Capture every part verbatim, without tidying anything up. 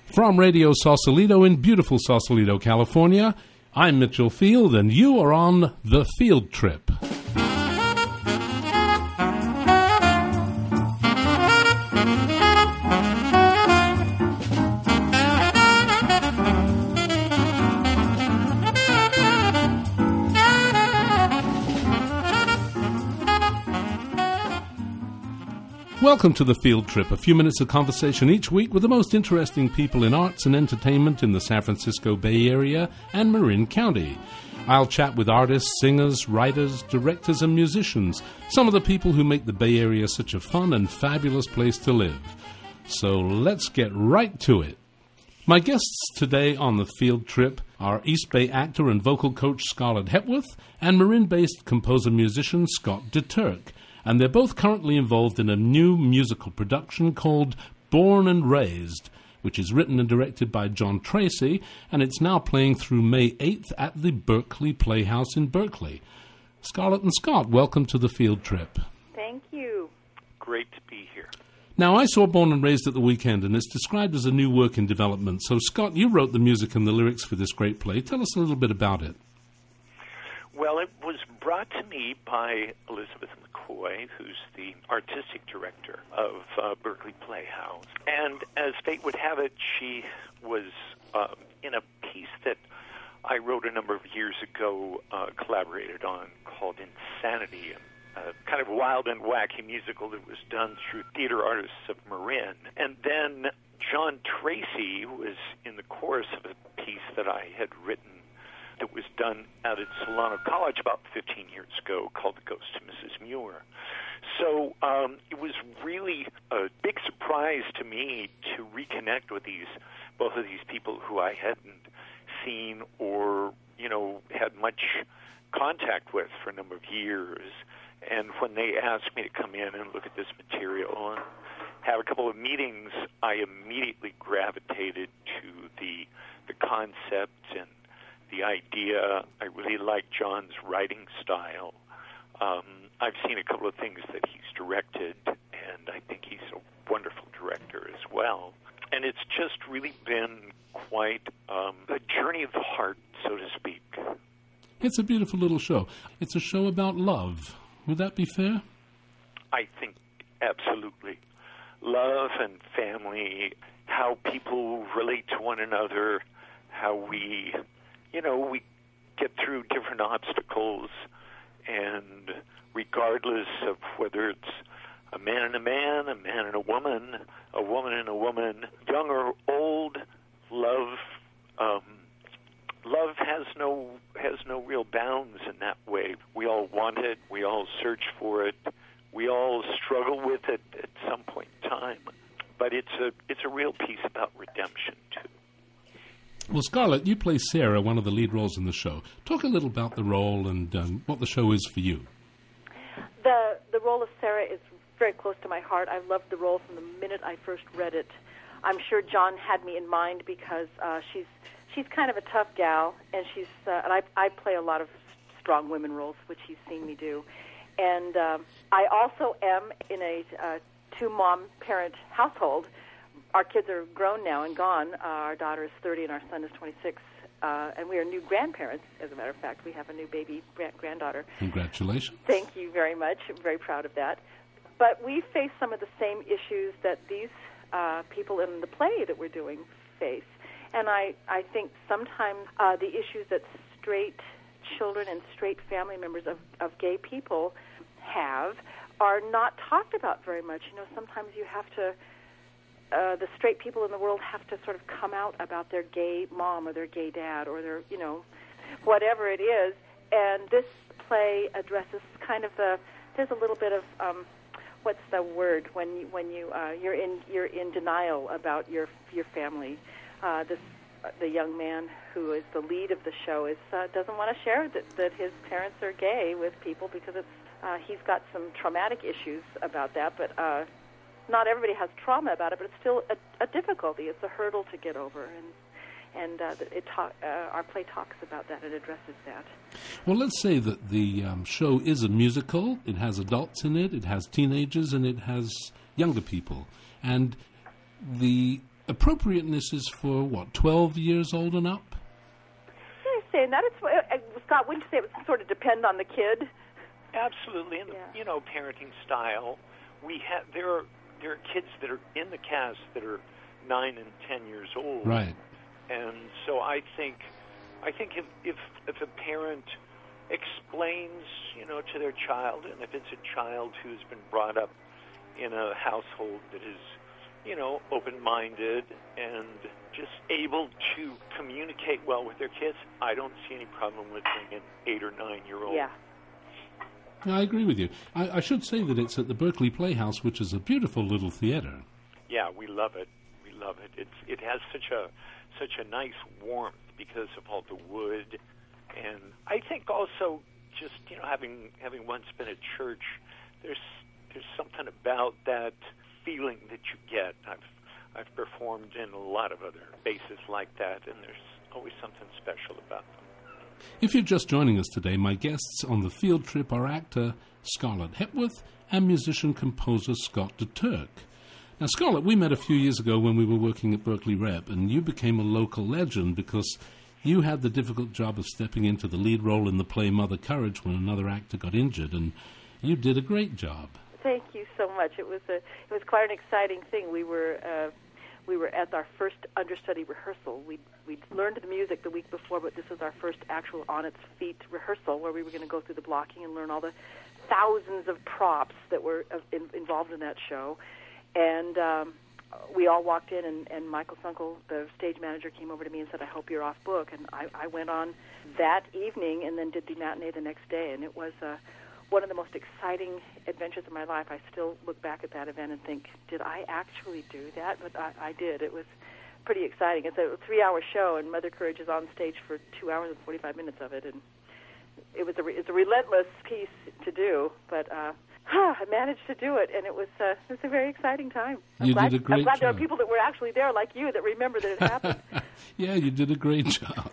From Radio Sausalito in beautiful Sausalito, California, I'm Mitchell Field, and you are on The Field Trip. Welcome to The Field Trip, a few minutes of conversation each week with the most interesting people in arts and entertainment in the San Francisco Bay Area and Marin County. I'll chat with artists, singers, writers, directors, and musicians, some of the people who make the Bay Area such a fun and fabulous place to live. So let's get right to it. My guests today on The Field Trip are East Bay actor and vocal coach Scarlett Hepworth and Marin-based composer-musician Scott DeTurk. And they're both currently involved in a new musical production called Born and Raised, which is written and directed by John Tracy, and it's now playing through May eighth at the Berkeley Playhouse in Berkeley. Scarlett and Scott, welcome to The Field Trip. Thank you. Great to be here. Now, I saw Born and Raised at the weekend, and it's described as a new work in development. So, Scott, you wrote the music and the lyrics for this great play. Tell us a little bit about it. Well, it was brought to me by Elizabeth McCoy, who's the artistic director of uh, Berkeley Playhouse. And as fate would have it, she was uh, in a piece that I wrote a number of years ago, uh, collaborated on, called Insanity, a kind of wild and wacky musical that was done through theater artists of Marin. And then John Tracy was in the chorus of a piece that I had written that was done out at Solano College about fifteen years ago called The Ghost of Missus Muir. So um, it was really a big surprise to me to reconnect with these both of these people who I hadn't seen or, you know, had much contact with for a number of years. And when they asked me to come in and look at this material and have a couple of meetings, I immediately gravitated to the the concept and the idea. I really like John's writing style. Um, I've seen a couple of things that he's directed, and I think he's a wonderful director as well. And it's just really been quite um, a journey of the heart, so to speak. It's a beautiful little show. It's a show about love. Would that be fair? I think absolutely. Love and family, how people relate to one another, how we... You know, we get through different obstacles, and regardless of whether it's a man and a man, a man and a woman, a woman and a woman, young or old, love um, love has no has no real bounds in that way. We all want it. We all search for it. We all struggle with it at some point in time. But it's a it's a real piece about redemption too. Well, Scarlett, you play Sarah, one of the lead roles in the show. Talk a little about the role and um, what the show is for you. The the role of Sarah is very close to my heart. I've loved the role from the minute I first read it. I'm sure John had me in mind because uh, she's she's kind of a tough gal, and she's uh, and I I play a lot of strong women roles, which he's seen me do. And um, I also am in a uh, two-mom parent household. Our kids are grown now and gone. Uh, our daughter is thirty and our son is twenty-six. Uh, and we are new grandparents, as a matter of fact. We have a new baby grand- granddaughter. Congratulations. Thank you very much. I'm very proud of that. But we face some of the same issues that these uh, people in the play that we're doing face. And I, I think sometimes uh, the issues that straight children and straight family members of, of gay people have are not talked about very much. You know, sometimes you have to... Uh, the straight people in the world have to sort of come out about their gay mom or their gay dad or their, you know, whatever it is. And this play addresses kind of the, there's a little bit of, um, what's the word when you, when you, uh, you're in, you're in denial about your, your family. Uh, this, uh, the young man who is the lead of the show is, uh, doesn't want to share that, that his parents are gay with people because it's, uh, he's got some traumatic issues about that, but, uh, not everybody has trauma about it, but it's still a, a difficulty. It's a hurdle to get over, and and uh, it talk, uh, our play talks about that and addresses that. Well, let's say that the um, show is a musical. It has adults in it, it has teenagers, and it has younger people. And the appropriateness is for, what, twelve years old and up? You're saying that. It's, uh, Scott, wouldn't you say it would sort of depend on the kid? Absolutely. And, Yeah. you know, parenting style, we have, there are, there are kids that are in the cast that are nine and ten years old. Right. And so I think, I think if, if, if a parent explains, you know, to their child, and if it's a child who's been brought up in a household that is, you know, open-minded and just able to communicate well with their kids, I don't see any problem with bringing an eight or nine-year-old. Yeah. I agree with you. I, I should say that it's at the Berkeley Playhouse, which is a beautiful little theater. Yeah, we love it. We love it. It's it has such a such a nice warmth because of all the wood, and I think also just you know having having once been at church, there's there's something about that feeling that you get. I've I've performed in a lot of other bases like that, and there's always something special about them. If you're just joining us today, my guests on the field trip are actor Scarlett Hepworth and musician-composer Scott DeTurk. Now, Scarlett, we met a few years ago when we were working at Berkeley Rep, and you became a local legend because you had the difficult job of stepping into the lead role in the play Mother Courage when another actor got injured, and you did a great job. Thank you so much. It was a it was quite an exciting thing. We were uh, we were at our first understudy rehearsal. We we learned the music the week before, but this was our first actual on its feet rehearsal where we were going to go through the blocking and learn all the thousands of props that were uh, in, involved in that show. And um, we all walked in, and, and Michael Sunkel, the stage manager, came over to me and said, "I hope you're off book." And I, I went on that evening and then did the matinee the next day, and it was uh, one of the most exciting adventures of my life. I still look back at that event and think, did I actually do that? But I, I did. It was pretty exciting. It's a three-hour show, and Mother Courage is on stage for two hours and forty-five minutes of it, and it was a, it's a relentless piece to do, but uh, I managed to do it, and it was uh, it was a very exciting time. I'm You glad, did a great I'm glad job. there are people that were actually there, like you, that remember that it happened. Yeah, you did a great job.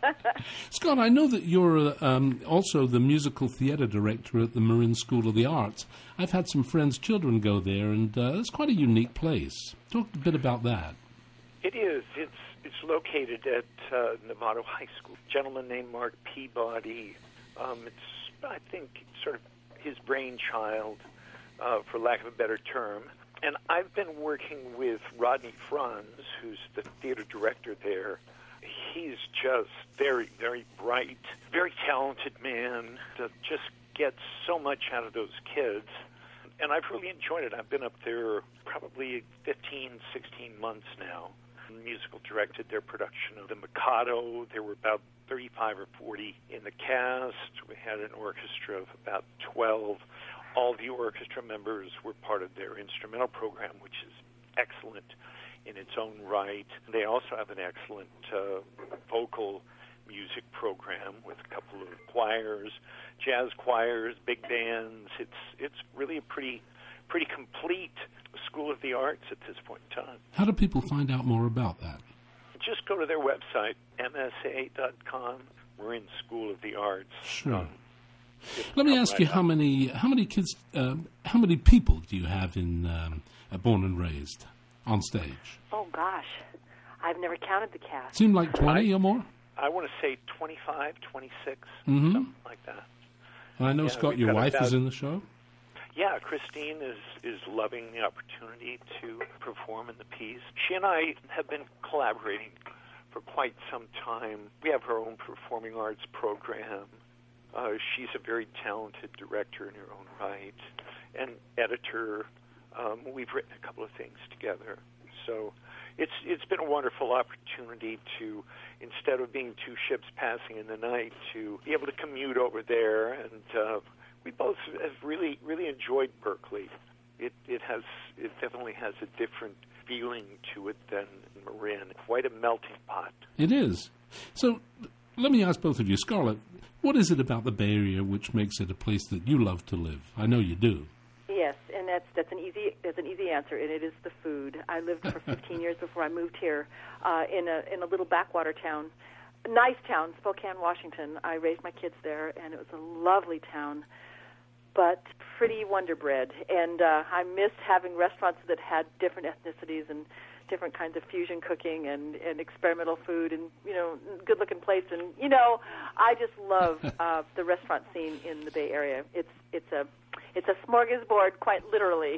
Scott, I know that you're uh, um, also the musical theater director at the Marin School of the Arts. I've had some friends' children go there, and uh, it's quite a unique place. Talk a bit about that. It is. It's it's located at uh, Novato High School. A gentleman named Mark Peabody. Um, it's I think sort of his brainchild, uh, for lack of a better term. And I've been working with Rodney Franz, who's the theater director there. He's just very, very bright, very talented man that just gets so much out of those kids. And I've really enjoyed it. I've been up there probably fifteen, sixteen months now. Musical directed their production of The Mikado. There were about thirty-five or forty in the cast. We had an orchestra of about twelve. All the orchestra members were part of their instrumental program, which is excellent in its own right. They also have an excellent uh, vocal music program with a couple of choirs, jazz choirs, big bands. It's it's really a pretty pretty complete School of the Arts at this point in time. How do people find out more about that? Just go to their website, M S A dot com. We're in School of the Arts. Sure. Um, Let me come ask right you up. how many how many kids, uh, how many people do you have in um, uh, Born and Raised on stage? Oh, gosh. I've never counted the cast. Seem like twenty or more? I want to say twenty-five, twenty-six, Mhm. something like that. And I know, Yeah, Scott, we've your got wife about- is in the show. Yeah, Christine is, is loving the opportunity to perform in the piece. She and I have been collaborating for quite some time. We have her own performing arts program. Uh, she's a very talented director in her own right, and editor. Um, we've written a couple of things together. So it's it's been a wonderful opportunity to, instead of being two ships passing in the night, to be able to commute over there. And uh, we both have really really enjoyed Berkeley. It it has it definitely has a different feeling to it than Marin. Quite a melting pot. It is. So let me ask both of you, Scarlett, what is it about the Bay Area which makes it a place that you love to live? I know you do. Yes, and that's that's an easy that's an easy answer, and it is the food. I lived for fifteen years before I moved here uh, in a in a little backwater town, a nice town, Spokane, Washington. I raised my kids there, and it was a lovely town, but pretty wonder bread. And uh, I missed having restaurants that had different ethnicities and different kinds of fusion cooking and, and experimental food and, you know, good-looking plates. And, you know, I just love uh, the restaurant scene in the Bay Area. It's it's a it's a smorgasbord, quite literally.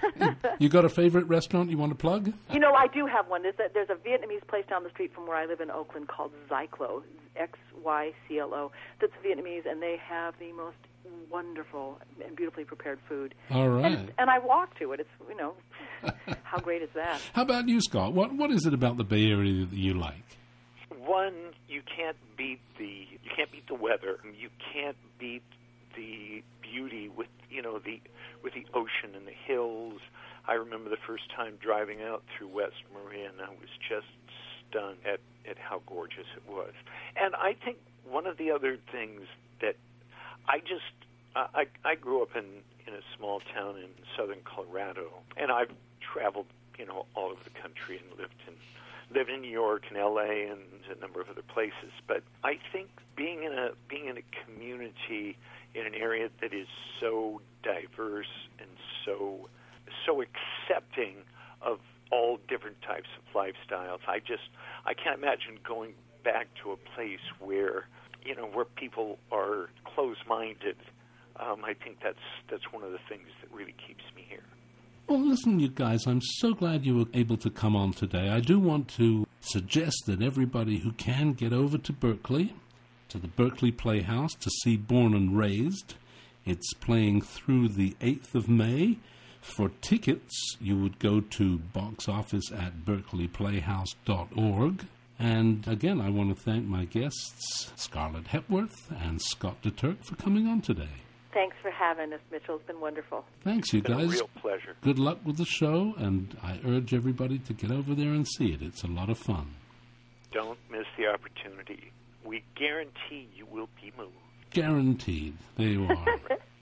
You got a favorite restaurant you want to plug? You know, I do have one. There's a, there's a Vietnamese place down the street from where I live in Oakland called Xyclo, X Y C L O, that's Vietnamese, and they have the most wonderful and beautifully prepared food. All right. And, and I walk to it. It's, you know, how great is that? How about you, Scott? What What is it about the Bay Area that you like? One, you can't beat the you can't beat the weather. You can't beat the beauty with you know the with the ocean and the hills. I remember the first time driving out through West Marin, I was just stunned at, at how gorgeous it was. And I think one of the other things that I just uh, I I grew up in, in a small town in southern Colorado, and I've traveled you know all over the country and lived in lived in New York and L A and a number of other places. But I think being in a being in a community in an area that is so diverse and so so accepting of all different types of lifestyles, I just I can't imagine going back to a place where you know where people are closed-minded. Um, I think that's that's one of the things that really keeps me here. Well, listen, you guys, I'm so glad you were able to come on today. I do want to suggest that everybody who can get over to Berkeley, to the Berkeley Playhouse, to see Born and Raised. It's playing through the eighth of May. For tickets, you would go to box office at berkeley playhouse dot org. And again, I want to thank my guests, Scarlett Hepworth and Scott DeTurk, for coming on today. Thanks for having us, Mitchell. It's been wonderful. Thanks, you It's been guys. a real pleasure. Good luck with the show, and I urge everybody to get over there and see it. It's a lot of fun. Don't miss the opportunity. We guarantee you will be moved. Guaranteed. There you are.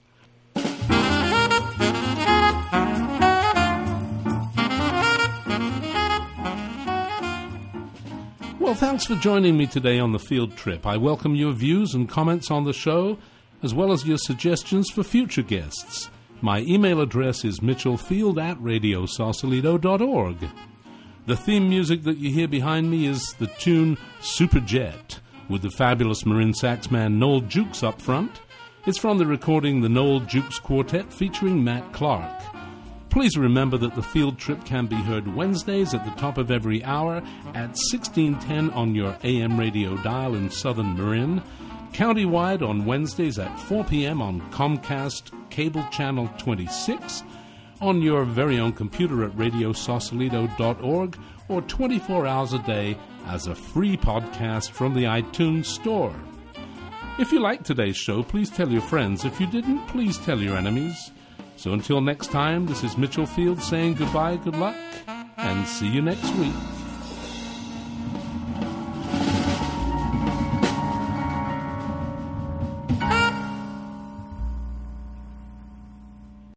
Well, thanks for joining me today on the field trip. I welcome your views and comments on the show, as well as your suggestions for future guests. My email address is mitchellfield at radio sausalito dot org. The theme music that you hear behind me is the tune Superjet, with the fabulous Marin saxman Noel Jukes up front. It's from the recording The Noel Jukes Quartet featuring Matt Clark. Please remember that the field trip can be heard Wednesdays at the top of every hour at sixteen ten on your A M radio dial in southern Marin, countywide on Wednesdays at four p.m. on Comcast Cable Channel twenty-six, on your very own computer at radio sausalito dot org, or twenty-four hours a day as a free podcast from the iTunes Store. If you liked today's show, please tell your friends. If you didn't, please tell your enemies. So until next time, this is Mitchell Field saying goodbye, good luck, and see you next week.